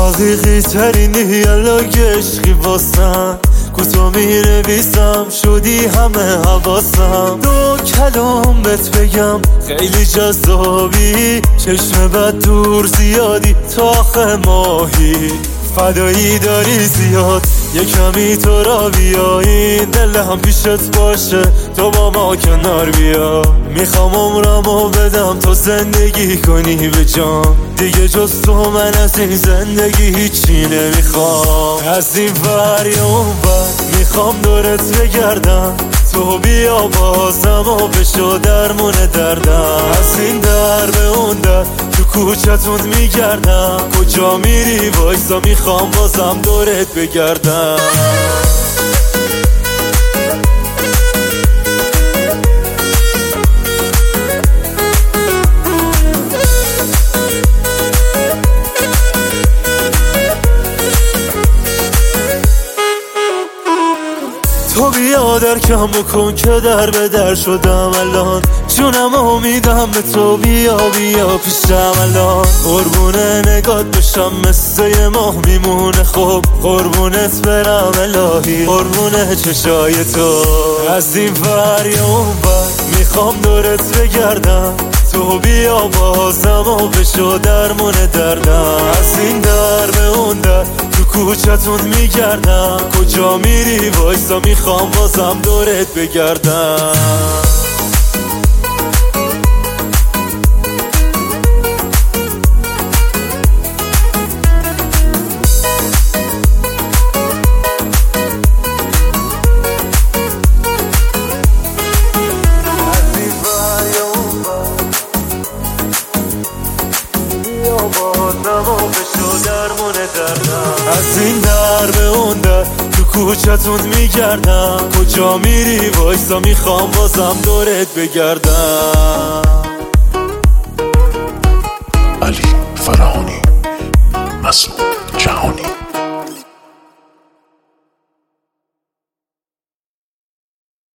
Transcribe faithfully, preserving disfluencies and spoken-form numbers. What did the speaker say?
حقیقی ترین دیالوگ عشقی واسم کوتاه می‌نویسم شدی همه حواسم. دو کلام بهت بگم خیلی جذابی، چشم بد دور زیادی تا آخه ماهی. فدایی داری زیاد یه کمی تو را بیا، این دل هم پیشت باشه تو با ما کنار بیا. میخوام عمرمو بدم تو زندگی کنی به جان، دیگه جز تو من از این زندگی هیچی نمیخوام. از این ور یا اون ور میخوام دورت بگردم، تو بیا بازم و بشو درمون دردم. از این در به اون در تو کوچتون میگردم، کجا میری وایسا میخوام بازم دورت بگردم. تو بیا در کم بکن که در به در شدم الان، جونم امیدم به تو، بیا بیا پیشم الان. قربونه نگات بشم مثل یه ماه میمونه، خب قربونت برم الهی، قربونه چشای تو. از این ور یا اون ور میخوام دورت بگردم، تو بیا بازم و بشو درمون دردم. از این در به اون در تو کوچتون میگردم، کجا میری وایسا میخوام بازم دورت بگردم. از این در به اون در تو کوچتون میگردم، کجا میری وایسا میخوام بازم دورت بگردم. علی فرهانی، مسعود جهانی.